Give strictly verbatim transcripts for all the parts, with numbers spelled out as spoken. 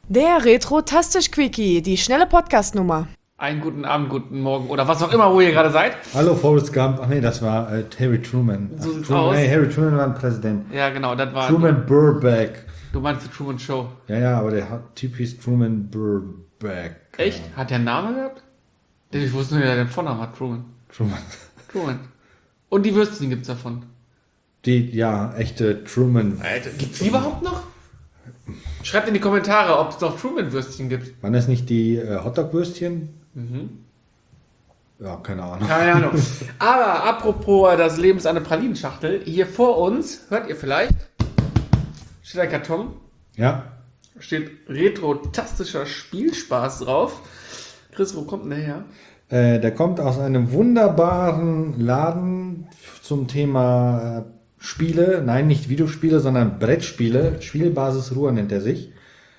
Der Retro-Tastisch-Quickie, die schnelle Podcast-Nummer. Einen guten Abend, guten Morgen oder was auch immer, wo ihr gerade seid. Hallo Forrest Gump. Ach nee, das war äh, Harry Truman. So sieht's Truman, aus. Nee, Harry Truman war ein Präsident. Ja, genau, das war... Truman Burbank. Du meinst die Truman Show. Ja, ja, aber der hat- Typ hieß Truman Burbank. Echt? Hat der einen Namen gehabt? Ich wusste nur, der den Vornamen hat, Truman. Truman. Truman. Und die Würstchen gibt's davon. Die, ja, echte Truman. Alter, gibt's die überhaupt noch? Schreibt in die Kommentare, ob es noch Truman-Würstchen gibt. Waren das nicht die äh, Hotdog-Würstchen? Mhm. Ja, keine Ahnung. Keine Ahnung. Aber apropos, das Leben ist eine Pralinenschachtel. Hier vor uns, hört ihr vielleicht, steht ein Karton. Ja, Steht retro-tastischer Spielspaß drauf. Chris, wo kommt denn der her? äh, der kommt aus einem wunderbaren Laden zum Thema äh, Spiele. Nein, nicht Videospiele, sondern Brettspiele. Spielbasis Ruhr nennt er sich.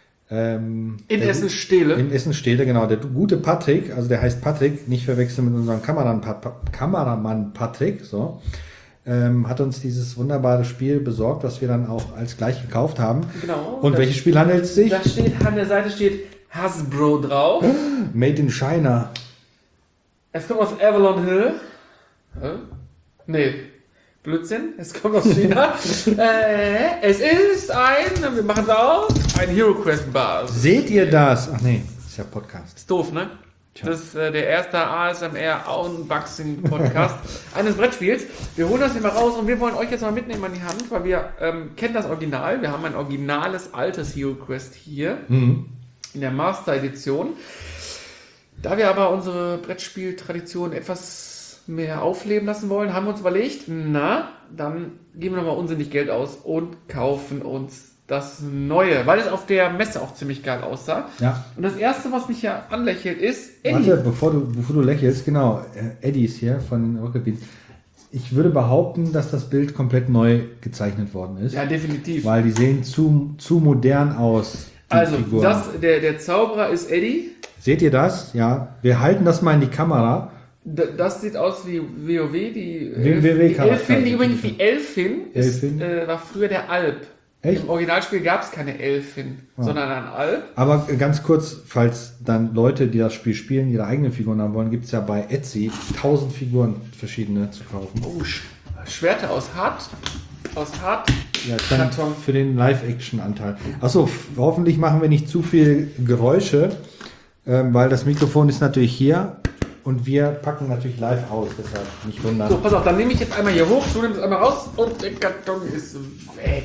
Ähm, In der- Essen-Stehle. In Essen-Stehle, genau. Der gute Patrick, also der heißt Patrick, nicht verwechseln mit unserem Kameramann, Pat- Kameramann Patrick, so, ähm, hat uns dieses wunderbare Spiel besorgt, was wir dann auch als gleich gekauft haben. Genau. Und Da- welches Spiel handelt es sich? Da steht, an der Seite steht Hasbro drauf. Made in China. Es kommt aus Avalon Hill. Hä? Nee. Blödsinn. Es kommt aus China. äh, es ist ein, wir machen es auf, ein Hero Quest Bar. Seht ihr das? Ach nee, ist ja Podcast. Ist doof, ne? Tja. Das ist äh, der erste A S M R Unboxing Podcast eines Brettspiels. Wir holen das hier mal raus und wir wollen euch jetzt mal mitnehmen an die Hand, weil wir ähm, kennen das Original. Wir haben ein originales altes Hero Quest hier Mhm. in der Master Edition. Da wir aber unsere Brettspieltradition etwas mehr aufleben lassen wollen, haben wir uns überlegt, na, dann geben wir nochmal unsinnig Geld aus und kaufen uns das Neue, weil es auf der Messe auch ziemlich geil aussah. Ja. Und das erste, was mich hier anlächelt, ist Eddie. Warte, bevor du, bevor du lächelst, genau, äh, Eddie ist hier von Rocket Beans. Ich würde behaupten, dass das Bild komplett neu gezeichnet worden ist. Ja, definitiv. Weil die sehen zu, zu modern aus, die Also, Figuren. das, der, der Zauberer ist Eddie. Seht ihr das? Ja. Wir halten das mal in die Kamera. D- Das sieht aus wie WoW, die, Wie die WoW-Charakter. Elfin, die übrigens die Elfin, ist, Elfin? äh, war früher der Alp. Echt? Im Originalspiel gab es keine Elfin, sondern ein Alp. Aber ganz kurz, falls dann Leute, die das Spiel spielen, ihre eigenen Figuren haben wollen, gibt es ja bei Etsy tausend Figuren verschiedene zu kaufen. Oh, Sch- Schwerter aus Hart. Aus Hart. Ja, dann Karton. für den Live-Action-Anteil. Achso, f- hoffentlich machen wir nicht zu viel Geräusche, ähm, weil das Mikrofon ist natürlich hier und wir packen natürlich live aus, deshalb nicht wundern. So, pass auf, dann nehme ich jetzt einmal hier hoch, du nimmst es einmal raus und der Karton ist weg.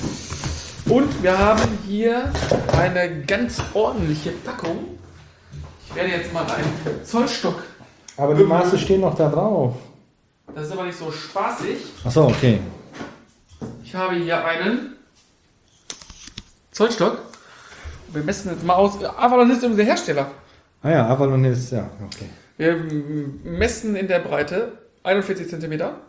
Und wir haben hier eine ganz ordentliche Packung. Ich werde jetzt mal einen Zollstock. Aber die Maße stehen noch da drauf. Das ist aber nicht so spaßig. Achso, okay. Ich habe hier einen Zollstock. Wir messen jetzt mal aus. Avalon ist übrigens der Hersteller. Ah ja, Avalon ist, ja, okay. Wir m- messen in der Breite einundvierzig Zentimeter.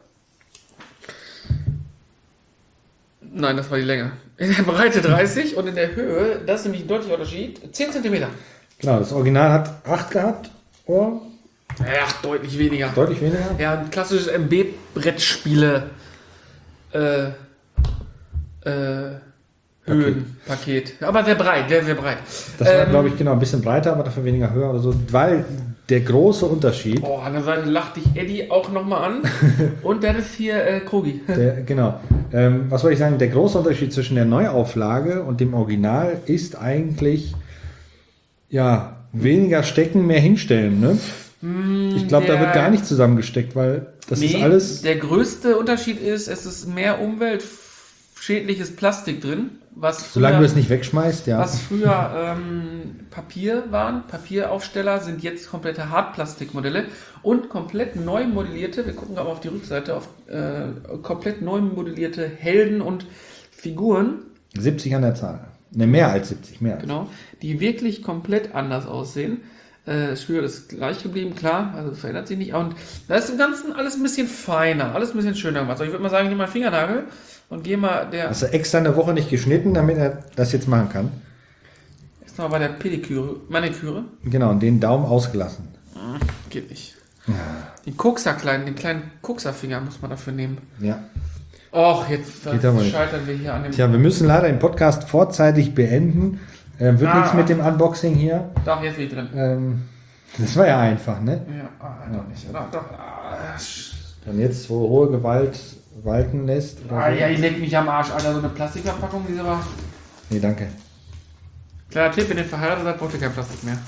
Nein, das war die Länge. In der Breite dreißig und in der Höhe, das ist nämlich ein deutlicher Unterschied, zehn Zentimeter. Genau, das Original hat acht gehabt, oder? Ja, deutlich weniger. Deutlich weniger. Ja, ein klassisches M B-Brettspiele äh, äh, Höhenpaket. Aber sehr breit, sehr, sehr breit. Das war, Ähm, glaube ich, genau ein bisschen breiter, aber dafür weniger höher oder so, weil der große Unterschied, Oh, an der Seite lacht dich Eddie auch nochmal an. Und dann ist hier äh, Krogi. der, genau, ähm, was soll ich sagen, der große Unterschied zwischen der Neuauflage und dem Original ist eigentlich, ja, weniger stecken, mehr hinstellen, ne? Ich glaube, da der- wird gar nicht zusammengesteckt, weil das ist Nee, alles, der größte Unterschied ist, es ist mehr umweltschädliches Plastik drin, was solange früher, du es nicht wegschmeißt, ja. was früher ähm, Papier waren. Papieraufsteller sind jetzt komplette Hartplastikmodelle und komplett neu modellierte, wir gucken aber auf die Rückseite, auf äh, komplett neu modellierte Helden und Figuren, siebzig an der Zahl. Ne, mehr als siebzig, mehr. Als. genau, die wirklich komplett anders aussehen. Äh, Das Spiel ist gleich geblieben, klar, also verändert sich nicht. Und da ist im Ganzen alles ein bisschen feiner, alles ein bisschen schöner gemacht. Also ich würde mal sagen, ich nehme mal einen Fingernagel und gehe mal der. Hast du extra eine Woche nicht geschnitten, damit er das jetzt machen kann? Erstmal bei der Pediküre, Maniküre. Genau, und den Daumen ausgelassen. Hm, Geht nicht. Den Kokser kleinen, den kleinen Kokserfinger muss man dafür nehmen. Ja. Och, jetzt Geht aber nicht. scheitern wir hier an dem. Tja, wir müssen leider den Podcast vorzeitig beenden. Äh, wird Ah, nichts mit ah. dem Unboxing hier. Doch, jetzt bin ich drin. Ähm, das war ja einfach, ne? Ja, ah, doch nicht. Doch, doch. Ah, sch- Und jetzt, wo hohe Gewalt walten lässt. Oder ah, so. ja, ich leck mich am Arsch, Alter. So eine Plastikverpackung, diese war. Nee, danke. Kleiner Tipp, wenn ihr verheiratet seid, braucht ihr kein Plastik mehr.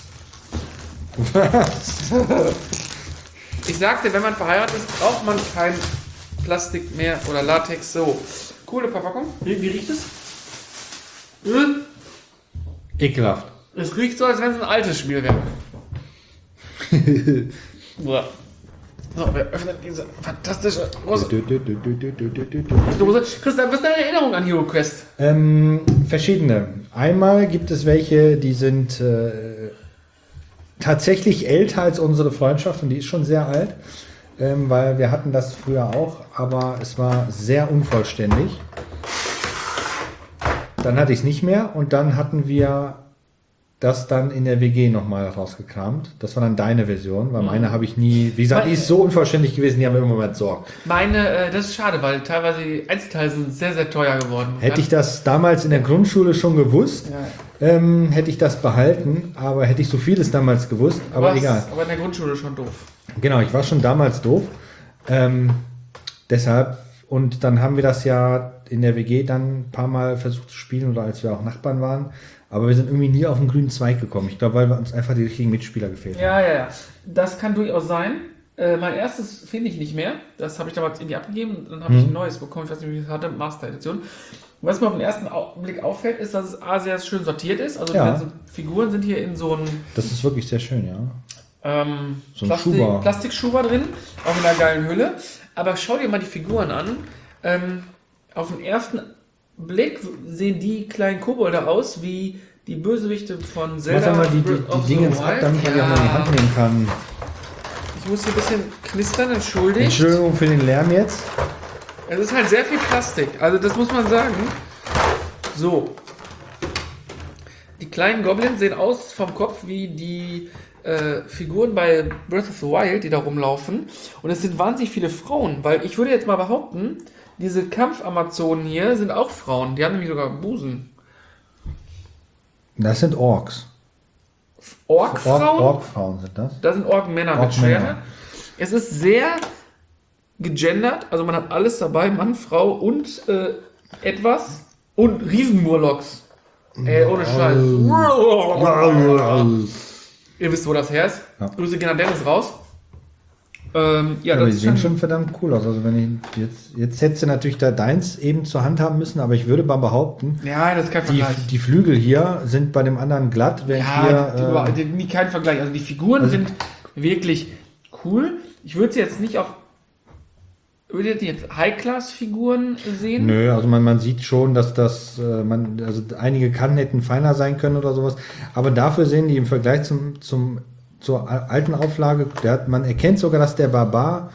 Ich sagte, wenn man verheiratet ist, braucht man kein Plastik mehr oder Latex. So, coole Verpackung. Wie, wie riecht es? Hm? Ekelhaft. Es riecht so, als wenn es ein altes Spiel wäre. Boah. So, wir öffnen diese fantastische große Dose. Christian, was ist deine Erinnerung an Hero Quest? Ähm, verschiedene. Einmal gibt es welche, die sind äh, tatsächlich älter als unsere Freundschaft und die ist schon sehr alt, ähm, weil wir hatten das früher auch, aber es war sehr unvollständig. Dann hatte ich es nicht mehr und dann hatten wir das dann in der W G nochmal rausgekramt. Das war dann deine Version, weil meine habe ich nie, wie gesagt, die ist so unvollständig gewesen, die haben wir immer mal entsorgt. Meine, äh, das ist schade, weil teilweise die Einzelteile sind sehr, sehr teuer geworden. Hätte ich das damals in der Grundschule schon gewusst, Ja. ähm, hätte ich das behalten, aber hätte ich so vieles damals gewusst, aber Was? egal. Aber in der Grundschule schon doof. Genau, ich war schon damals doof. Ähm, deshalb, und dann haben wir das ja in der W G dann ein paar Mal versucht zu spielen oder als wir auch Nachbarn waren. Aber wir sind irgendwie nie auf den grünen Zweig gekommen. Ich glaube, weil wir uns einfach die richtigen Mitspieler gefehlt haben. Ja, ja, ja. Das kann durchaus sein. Äh, mein erstes finde ich nicht mehr. Das habe ich damals irgendwie abgegeben. Dann habe ich ein neues bekommen. Ich weiß nicht, wie ich das hatte. Master Edition. Was mir auf den ersten Au- Blick auffällt, ist, dass es A, sehr schön sortiert ist. Also die Ja. ganzen Figuren sind hier in so einem Das ist wirklich sehr schön, ja. ähm, So ein Plastik, Schuber. Plastikschuber drin. Auch in einer geilen Hülle. Aber schau dir mal die Figuren an. Ähm, auf den ersten Blick sehen die kleinen Kobolde aus wie die Bösewichte von Mach Zelda. doch mal die, die, Breath of die the Dinge ab, Wild. damit man die auch mal in die Hand nehmen kann. Ich muss hier ein bisschen knistern, entschuldigt. Entschuldigung für den Lärm jetzt. Es ist halt sehr viel Plastik, also das muss man sagen. So. Die kleinen Goblins sehen aus vom Kopf wie die äh, Figuren bei Breath of the Wild, die da rumlaufen. Und es sind wahnsinnig viele Frauen, weil ich würde jetzt mal behaupten, diese Kampf-Amazonen hier sind auch Frauen. Die haben nämlich sogar Busen. Das sind Orks. Ork-Frauen? Ork, Ork-Frauen sind das. Da sind Ork-Männer mit Ork-Männer. Schwert. Es ist sehr gegendert, also man hat alles dabei, Mann, Frau und äh, etwas. Und Riesenmurlocs. Ey, ohne Scheiß. Ihr wisst, wo das her ist. Ja. Grüße gehen an Dennis raus. Ähm, ja, aber das die ist sehen schon, schon verdammt cool aus. Also wenn ich jetzt, jetzt hättest du natürlich da deins eben zur Hand haben müssen, aber ich würde mal behaupten, ja, das ist kein die, Vergleich. die Flügel hier sind bei dem anderen glatt, während Ja, die, hier. die, Äh, die, nie kein Vergleich. Also die Figuren Also- sind wirklich cool. Ich würde sie jetzt nicht auf. Würdet ihr jetzt High-Class-Figuren sehen? nö, also man, man sieht schon, dass das, äh, man, also einige Kanten hätten feiner sein können oder sowas. Aber dafür sehen die im Vergleich zum, zum, zur alten Auflage, der hat, man erkennt sogar, dass der Barbar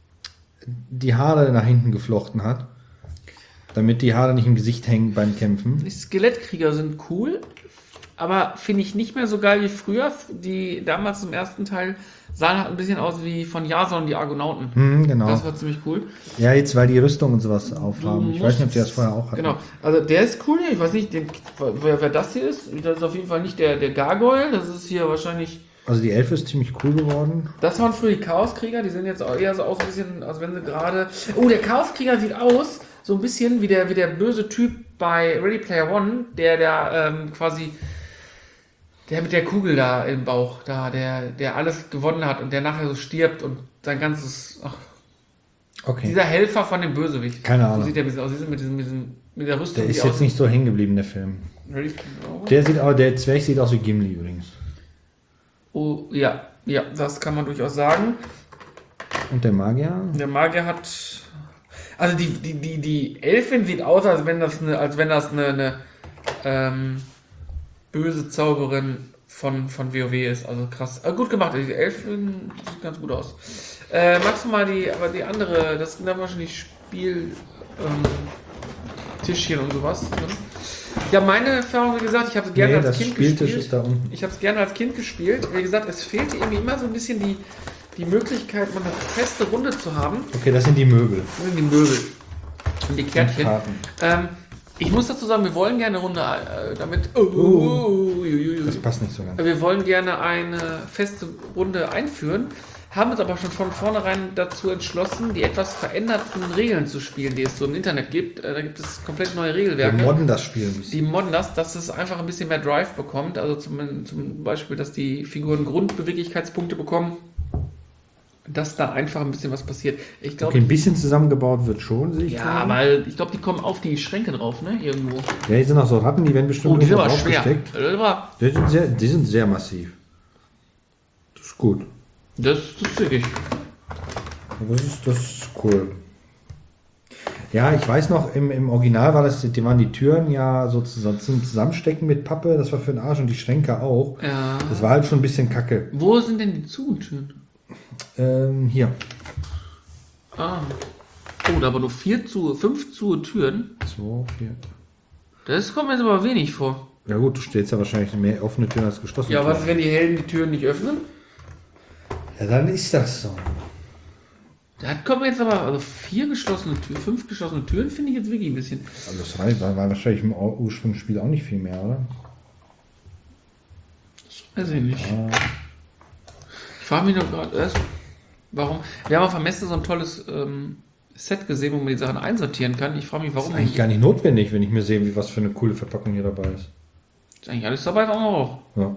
die Haare nach hinten geflochten hat. Damit die Haare nicht im Gesicht hängen beim Kämpfen. Die Skelettkrieger sind cool, aber finde ich nicht mehr so geil wie früher. Die damals im ersten Teil sahen halt ein bisschen aus wie von Jason die Argonauten. Hm, genau. Das war ziemlich cool. Ja, jetzt, weil die Rüstung und sowas aufhaben. Du Ich weiß nicht, ob musst- die das vorher auch hatten. Genau, also der ist cool. Ich weiß nicht, den, wer, wer das hier ist. Das ist auf jeden Fall nicht der, der Gargoyle. Das ist hier wahrscheinlich. Also die Elfe ist ziemlich cool geworden. Das waren früher die Chaoskrieger. Die sehen jetzt auch eher so aus, ein bisschen, als wenn sie gerade. Oh, der Chaoskrieger sieht aus so ein bisschen wie der, wie der böse Typ bei Ready Player One, der der ähm, quasi. Der mit der Kugel da im Bauch, da, der, der alles gewonnen hat und der nachher so stirbt und sein ganzes. Ach, Okay. dieser Helfer von dem Bösewicht. Keine Ahnung. So sieht der ein bisschen aus. Mit, diesem, mit, diesem, mit der Rüstung. Der ist die jetzt nicht so hängen geblieben, der Film. Ready Der sieht auch, der Zwerg sieht aus wie Gimli übrigens. Oh, ja, ja, das kann man durchaus sagen. Und der Magier? Der Magier hat. Also die, die, die, die Elfin sieht aus, als wenn das eine, als wenn das eine, eine ähm, böse Zauberin von, von WoW ist. Also krass. Aber gut gemacht. Die Elfin sieht ganz gut aus. Äh, magst du mal die, aber die andere, das sind dann wahrscheinlich Spiel, ähm, Tischchen und sowas. Ne? Ja, meine Erfahrung, wie gesagt, ich habe es gerne Nee, als das Kind Spieltisch gespielt. ist da unten. Ich habe es gerne als Kind gespielt. Wie gesagt, es fehlte irgendwie immer so ein bisschen die, die Möglichkeit, mal eine feste Runde zu haben. Okay, das sind die Möbel. Das sind die Möbel und die Kärtchen. Karten. Ähm, Ich muss dazu sagen, wir wollen gerne eine Runde äh, damit. Oh, oh, oh, oh, Das passt nicht so ganz. wir wollen gerne eine feste Runde einführen, haben uns aber schon von vornherein dazu entschlossen, die etwas veränderten Regeln zu spielen, die es so im Internet gibt. Äh, Da gibt es komplett neue Wir Regelwerke. modden das Spiel ein bisschen. Die modden das, dass es einfach ein bisschen mehr Drive bekommt. Also zum, zum Beispiel, dass die Figuren Grundbeweglichkeitspunkte bekommen. Dass da einfach ein bisschen was passiert. Ich glaube, Okay, ein bisschen zusammengebaut wird schon, sehe ich ja, gerade. weil ich glaube, die kommen auf die Schränke drauf, ne? Irgendwo. Ja, hier sind auch so Ratten, die werden bestimmt Oh, die sind irgendwo aber schwer. draufgesteckt. Das war- Die sind, sehr, die sind sehr massiv. Das ist gut. Das das ist wirklich. Das ist, das ist cool. Ja, ich weiß noch, im, im Original war das, die waren die Türen ja sozusagen zum Zusammenstecken mit Pappe, das war für den Arsch und die Schränke auch. Ja. Das war halt schon ein bisschen kacke. Wo sind denn die Zugtüren? Ähm, hier. Ah. Oh, da aber nur vier zu, fünf zu Türen. zwei, vier. Das kommt mir jetzt aber wenig vor. Ja gut, du stellst ja wahrscheinlich mehr offene Türen als geschlossene Ja, Türen. was, wenn die Helden die Türen nicht öffnen? Ja, dann ist das so. Da kommen jetzt aber, also vier geschlossene Türen, fünf geschlossene Türen finde ich jetzt wirklich ein bisschen. Also das war, war, war wahrscheinlich im Ur- Ursprungsspiel auch nicht viel mehr, oder? Weiß ich nicht. Ich frage mich nur gerade erst, warum. Wir haben auf der Messe so ein tolles ähm, Set gesehen, wo man die Sachen einsortieren kann. Ich frage mich, Das warum ist eigentlich nicht. gar nicht notwendig, wenn ich mir sehe, wie was für eine coole Verpackung hier dabei ist. Ist eigentlich alles dabei, warum auch? Ja.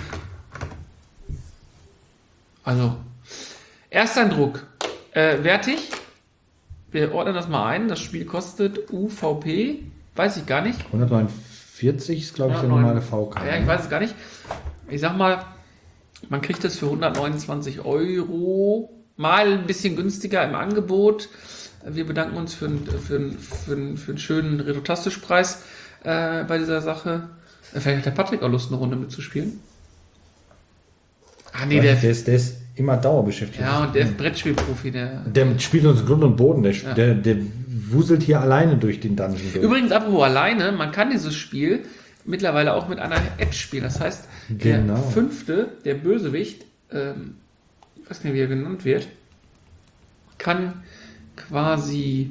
Also, Ersteindruck. Äh, wertig. Wir ordnen das mal ein. Das Spiel kostet U V P. Weiß ich gar nicht. hundertneunundvierzig ist, glaube ich, der Ja, neun- normale V K. Ja, ich weiß es gar nicht. Ich sag mal, man kriegt das für hundertneunundzwanzig Euro. Mal ein bisschen günstiger im Angebot. Wir bedanken uns für, einen- für, einen- für, einen- für einen schönen Redotastisch-Preis äh, bei dieser Sache. Äh, Vielleicht hat der Patrick auch Lust, eine Runde mitzuspielen. Ah, nee, der, der. der, ist, der ist immer dauerbeschäftigt. Ja, und der ist Brettspielprofi, der. Der spielt uns Grund und Boden. Der, Ja. der, der wuselt hier alleine durch den Dungeon durch. Übrigens, apropos alleine, man kann dieses Spiel mittlerweile auch mit einer App spielen. Das heißt, Genau. der fünfte, der Bösewicht, ähm, ich weiß nicht, wie er genannt wird, kann quasi,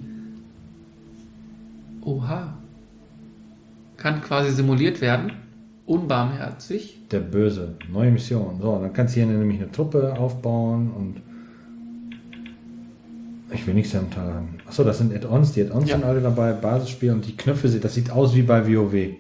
oha, kann quasi simuliert werden, unbarmherzig. Der Böse. Neue Mission. So, dann kannst du hier nämlich eine Truppe aufbauen und ich will nichts am Teil haben. Achso, das sind Add-ons. Die Add-ons Ja. sind alle dabei. Basisspiel und die Knöpfe, sind- das sieht aus wie bei WoW. You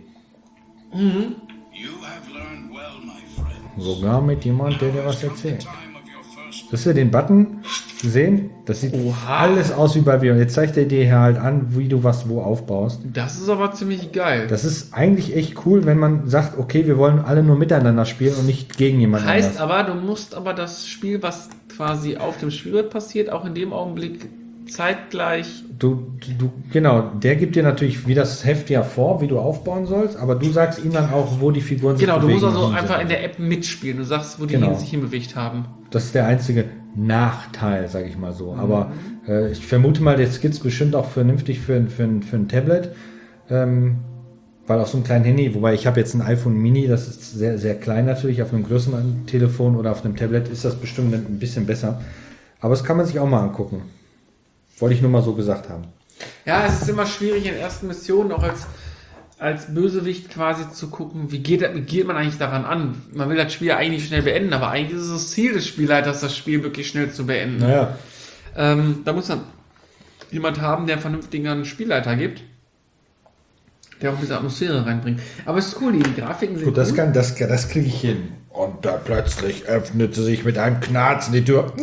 have learned well, my friend. Sogar mit jemand, der dir was erzählt. Time of your first Hast du den Button gesehen? Das sieht Oha. alles aus wie bei WoW. Jetzt zeigt er dir hier halt an, wie du was wo aufbaust. Das ist aber ziemlich geil. Das ist eigentlich echt cool, wenn man sagt, okay, wir wollen alle nur miteinander spielen und nicht gegen jemanden Heißt anders. aber, du musst aber das Spiel, was quasi auf dem Spielbrett passiert, auch in dem Augenblick zeitgleich. Du, du, genau, der gibt dir natürlich wie das Heft ja vor, wie du aufbauen sollst, aber du sagst ihm dann auch, wo die Figuren sich Genau, du musst bewegen also und so. einfach in der App mitspielen. Du sagst, wo die Genau. hin- sich hinbewegt haben. Das ist der einzige Nachteil, sage ich mal so. Aber äh, ich vermute mal, der Skizz bestimmt auch vernünftig für, ein- für, ein- für ein Tablet. Ähm, weil auf so einem kleinen Handy, wobei ich habe jetzt ein iPhone Mini, das ist sehr, sehr klein natürlich, auf einem größeren Telefon oder auf einem Tablet ist das bestimmt ein bisschen besser. Aber das kann man sich auch mal angucken. Wollte ich nur mal so gesagt haben. Ja, es ist immer schwierig in ersten Missionen auch als, als Bösewicht quasi zu gucken, wie geht, wie geht man eigentlich daran an? Man will das Spiel ja eigentlich schnell beenden, aber eigentlich ist es das Ziel des Spielleiters, das Spiel wirklich schnell zu beenden. Naja, Ähm, da muss dann jemand haben, der einen vernünftigen Spielleiter gibt, der auch ein bisschen Atmosphäre reinbringt. Aber es ist cool, die Grafiken sind gut, das, cool. kann, das, das kriege ich hin. Und da plötzlich öffnete sich mit einem Knarzen die Tür.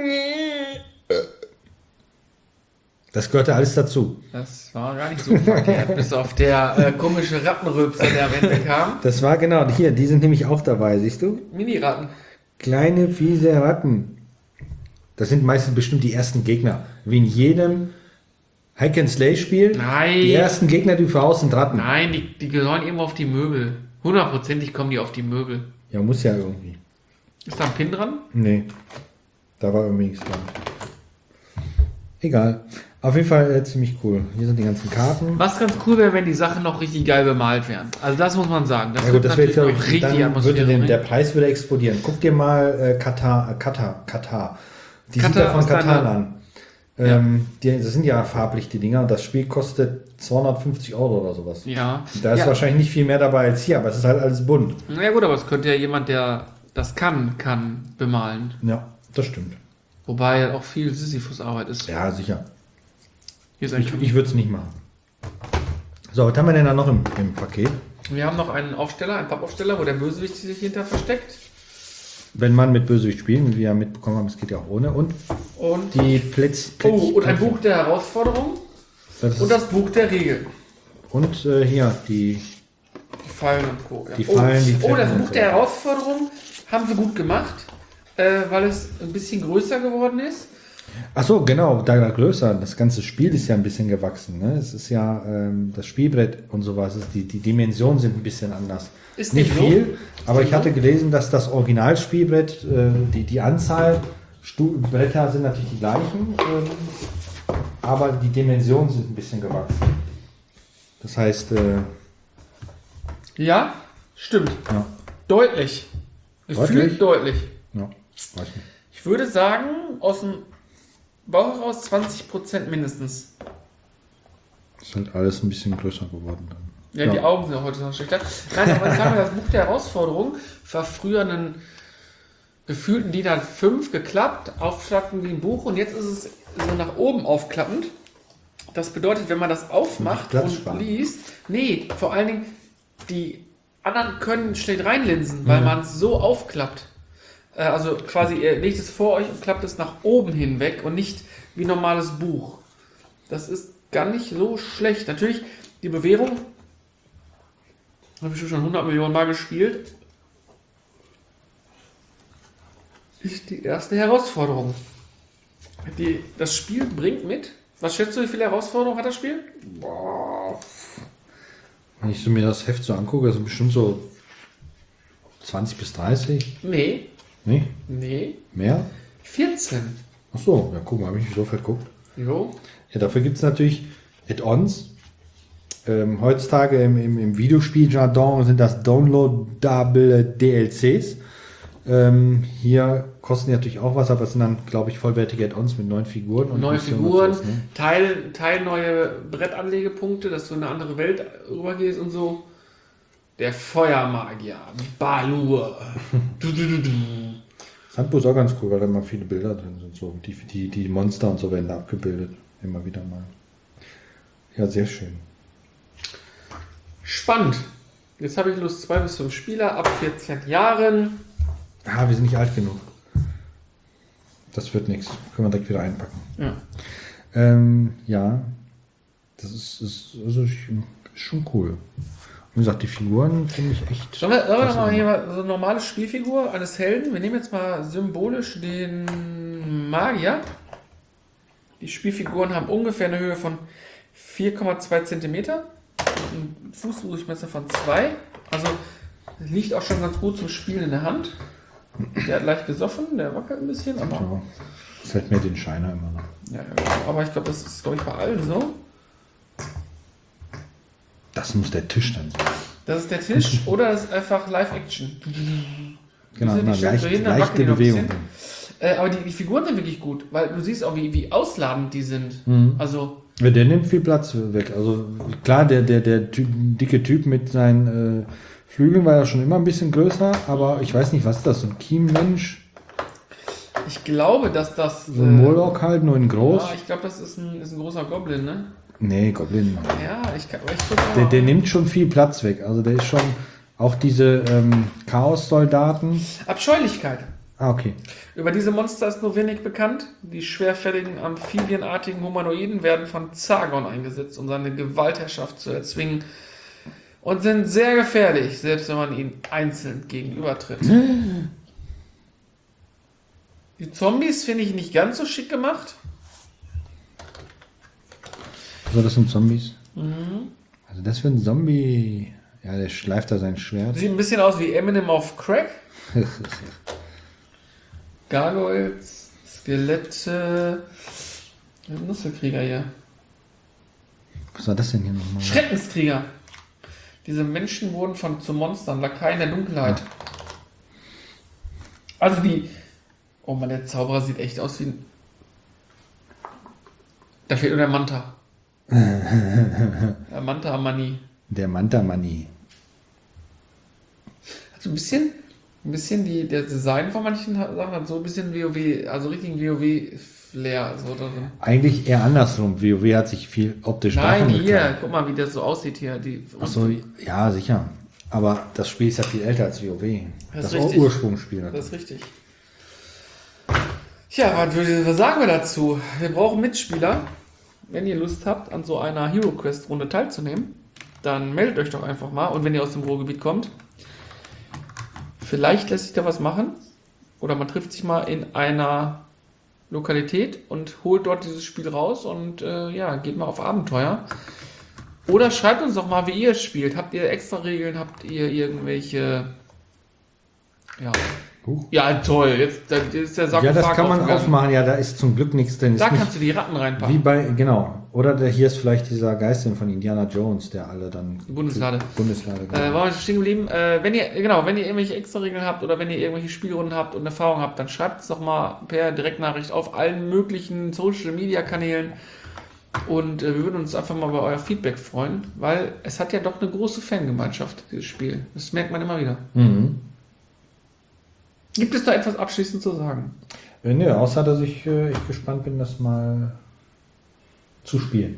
Das gehörte alles dazu. Das war gar nicht so verkehrt, bis auf der äh, komische Rattenrülpser, der am Ende kam. Das war genau, hier, die sind nämlich auch dabei, siehst du? Mini-Ratten. Kleine, fiese Ratten. Das sind meistens bestimmt die ersten Gegner. Wie in jedem Hack-and-Slay-Spiel. Nein. Die ersten Gegner, die du voraus sind Ratten. Nein, die, die gehören irgendwo auf die Möbel. Hundertprozentig kommen die auf die Möbel. Ja, muss ja irgendwie. Ist da ein Pin dran? Nee. Da war irgendwie nichts dran. Egal. Auf jeden Fall äh, ziemlich cool. Hier sind die ganzen Karten. Was ganz cool wäre, wenn die Sachen noch richtig geil bemalt wären. Also das muss man sagen. Das Ja gut, das wäre natürlich jetzt, noch richtig dann würde Atmosphäre den, der bringen. Preis würde explodieren. Guck dir mal äh, Katar, äh, Katar, Katar. Die sieht Katar ja von aus Katar deiner- an. Ähm, die, das sind ja farblich, die Dinger. Das Spiel kostet zweihundertfünfzig Euro oder sowas. Ja. Da ist ja. wahrscheinlich nicht viel mehr dabei als hier, aber es ist halt alles bunt. Na ja gut, aber es könnte ja jemand, der das kann, kann bemalen. Ja, das stimmt. Wobei auch viel Sisyphus-Arbeit ist. Ja, sicher. Hier ist Ich, ein ich würde es nicht machen. So, was haben wir denn da noch im, im Paket? Wir haben noch einen Aufsteller, einen Pappaufsteller, wo der Bösewicht sich hinter versteckt. Wenn man mit Bösewicht spielt, wie wir ja mitbekommen haben, es geht ja auch ohne. Und Und, die Plätz, oh, und ein Buch der Herausforderung Das ist, und das Buch der Regeln. und äh, hier, die, Die Fallen und Co. Ja. Die Fallen, die oh, oh, das Treppen und Buch so. der Herausforderung haben sie gut gemacht, äh, weil es ein bisschen größer geworden ist. ach so, genau, da war größer. Das ganze Spiel ist ja ein bisschen gewachsen. Ne? Es ist ja ähm, das Spielbrett und sowas. Ist die, die Dimensionen sind ein bisschen anders. Ist nicht nicht so? viel, aber ich so? hatte gelesen, dass das Originalspielbrett, äh, die, die Anzahl Stu Bretter sind natürlich die gleichen, ähm, aber die Dimensionen sind ein bisschen gewachsen. Das heißt, äh, Ja, stimmt. ja, Deutlich. Gefühlt Deutlich? deutlich. ja, weiß nicht. Ich würde sagen, aus dem Bauch heraus zwanzig Prozent mindestens. Ist halt alles ein bisschen größer geworden dann. Ja, die Augen sind ja heute noch schlechter. Nein, aber sagen wir, das Buch der Herausforderung war früher einen gefühlten D I N A fünf geklappt, aufklappen wie ein Buch und jetzt ist es so nach oben aufklappend. Das bedeutet, wenn man das aufmacht Platz und sparen. liest, nee, vor allen Dingen, die anderen können schlecht reinlinsen, weil Mhm. man es so aufklappt. Äh, Also quasi, ihr legt es vor euch und klappt es nach oben hinweg und nicht wie ein normales Buch. Das ist gar nicht so schlecht. Natürlich, die Bewährung habe ich schon hundert Millionen Mal gespielt. Ist die erste Herausforderung. Die, das Spiel bringt mit. Was schätzt du, wie viele Herausforderungen hat das Spiel? Wenn ich so mir das Heft so angucke, sind bestimmt so zwanzig bis dreißig. Nee, Nee, nee, mehr? vierzehn. Ach so, ja, guck mal, habe ich mich so verguckt. Jo. Ja, dafür gibt es natürlich Add-ons. Ähm, heutzutage im, im, im Videospiel-Jargon sind das downloadable D L Cs. Ähm, hier kosten die natürlich auch was, aber es sind dann, glaube ich, vollwertige Add-ons mit neuen Figuren. Und Neue Missionen und Figuren, sowas, ne? Teil, Teil neue Brettanlegepunkte, dass du in eine andere Welt rübergehst und so. Der Feuermagier, Balur. Du, du, du, du. Das Handbuch ist auch ganz cool, weil da immer viele Bilder drin sind. So. Die, die, die Monster und so werden da abgebildet. Immer wieder mal. Ja, sehr schön. Spannend. Jetzt habe ich Lust, zwei bis fünf Spieler ab vierzehn Jahren. Ah, wir sind nicht alt genug. Das wird nichts. Können wir direkt wieder einpacken. Ja. Ähm, ja. Das ist, ist, also ich, ist schon cool. Wie gesagt, die Figuren finde ich echt. Sollen wir, sollen wir klasse noch mal hier gemacht. mal so eine normale Spielfigur eines Helden? Wir nehmen jetzt mal symbolisch den Magier. Die Spielfiguren haben ungefähr eine Höhe von vier Komma zwei Zentimeter. Ein Fußdurchmesser von zwei. Also liegt auch schon ganz gut zum Spielen in der Hand. Der hat leicht gesoffen, der wackelt ein bisschen, aber, Ja, das fällt mir den Scheiner immer noch. ja, ja, aber ich glaube, das ist glaube ich bei allen so. Das muss der Tisch dann sein. Das ist der Tisch oder das ist einfach Live-Action. Genau, sind die immer schön leicht, so hin, dann leichte wackeln die noch ein Bewegung. bisschen. Äh, aber die, die Figuren sind wirklich gut, weil du siehst auch, wie, wie ausladend die sind. Mhm. Also, Ja, der nimmt viel Platz weg. Also klar, der, der, der typ, dicke Typ mit seinen äh, Flügeln war ja schon immer ein bisschen größer, aber ich weiß nicht, was ist das? So ein Chiemmensch? ich glaube, dass das. So ein Moloch halt, nur in groß? Ja, ich glaube, das ist ein, ist ein großer Goblin, ne? Nee, Goblin. Ja, ich kann. Ich guck mal. Der, der nimmt schon viel Platz weg. Also der ist schon auch diese ähm, Chaos-Soldaten. Abscheulichkeit. Ah, okay. Über diese Monster ist nur wenig bekannt. Die schwerfälligen, amphibienartigen Humanoiden werden von Zargon eingesetzt, um seine Gewaltherrschaft zu erzwingen. Und sind sehr gefährlich, selbst wenn man ihnen einzeln gegenübertritt. Die Zombies finde ich nicht ganz so schick gemacht. Also das sind Zombies. Also das für ein Zombie. Ja, der schleift da sein Schwert. Sieht ein bisschen aus wie Eminem auf Crack. Gargoyles, Skelette. Nusselkrieger hier. Was war das denn hier nochmal? Schreckenskrieger. Diese Menschen wurden von zu Monstern, Lakaien der Dunkelheit. Also die. Oh Mann, der Zauberer sieht echt aus wie ein. Da fehlt nur der Manta. Der Manta Money. Der Manta Money. Hat so ein bisschen, ein bisschen die, der Design von manchen Sachen hat so ein bisschen WoW, also richtigen WoW-Flair so drin. Eigentlich eher andersrum. WoW hat sich viel optisch Nein, davon hier, getragen. guck mal, wie das so aussieht hier. Die, Achso, ja, sicher. Aber das Spiel ist ja viel älter als WoW. Das Das, ist Ur- richtig. Ursprungsspiel. Das ist richtig. Ja, was, würde- was sagen wir dazu? Wir brauchen Mitspieler. Wenn ihr Lust habt, an so einer Hero Quest Runde teilzunehmen, dann meldet euch doch einfach mal. Und wenn ihr aus dem Ruhrgebiet kommt, vielleicht lässt sich da was machen. Oder man trifft sich mal in einer Lokalität und holt dort dieses Spiel raus und äh, ja, geht mal auf Abenteuer. Oder schreibt uns doch mal, wie ihr es spielt. Habt ihr extra Regeln? Habt ihr irgendwelche... Ja, Huch. ja toll. Jetzt da ist der Sarkophag Ja, das kann man aufgegangen. aufmachen. Ja, da ist zum Glück nichts drin. Da Ist kannst du die Ratten nicht reinpacken. wie bei, genau. Oder der, hier ist vielleicht dieser Geistin von Indiana Jones, der alle dann... Die Bundeslade. Bundeslade. Äh, waren wir stehen geblieben? Äh, wenn ihr, genau, wenn ihr irgendwelche Extra-Regeln habt oder wenn ihr irgendwelche Spielrunden habt und Erfahrung habt, dann schreibt es doch mal per Direktnachricht auf allen möglichen Social-Media-Kanälen und äh, wir würden uns einfach mal über euer Feedback freuen, weil es hat ja doch eine große Fangemeinschaft, dieses Spiel. Das merkt man immer wieder. Mhm. Gibt es da etwas abschließend zu sagen? Äh, nö, außer dass ich äh, echt gespannt bin, das mal zu spielen.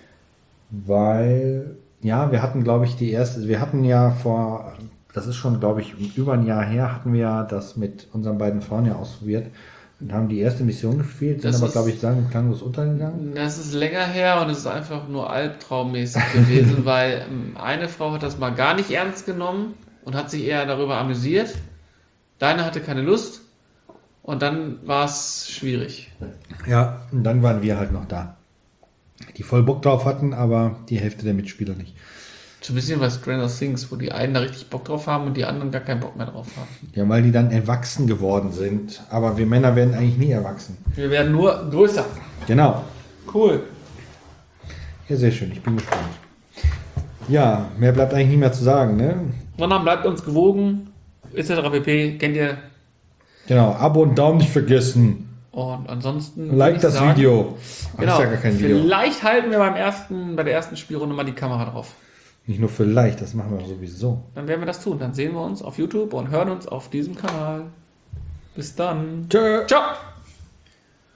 Weil, ja, wir hatten, glaube ich, die erste, wir hatten ja vor, das ist schon, glaube ich, über ein Jahr her, hatten wir ja das mit unseren beiden Frauen ja ausprobiert und haben die erste Mission gespielt, sind Das aber, ist- glaube ich, sagen und klanglos untergegangen. Das ist länger her und es ist einfach nur albtraummäßig gewesen, weil ähm, eine Frau hat das mal gar nicht ernst genommen und hat sich eher darüber amüsiert. Deine hatte keine Lust und dann war es schwierig. Ja, und dann waren wir halt noch da. Die voll Bock drauf hatten, aber die Hälfte der Mitspieler nicht. So ein bisschen bei Stranger Things, wo die einen da richtig Bock drauf haben und die anderen gar keinen Bock mehr drauf haben. Ja, weil die dann erwachsen geworden sind. Aber wir Männer werden eigentlich nie erwachsen. Wir werden nur größer. Genau. Cool. Ja, sehr schön. Ich bin gespannt. Ja, mehr bleibt eigentlich nicht mehr zu sagen, ne? Sondern bleibt uns gewogen, et cetera pp. Kennt ihr? Genau. Abo und Daumen nicht vergessen. Und ansonsten. Like würde ich das sagen, Video. Ach, Genau. ist ja gar kein Video. Vielleicht halten wir beim ersten, bei der ersten Spielrunde mal die Kamera drauf. Nicht nur vielleicht, das machen wir sowieso. Dann werden wir das tun. Dann sehen wir uns auf YouTube und hören uns auf diesem Kanal. Bis dann. Tschö. Ciao.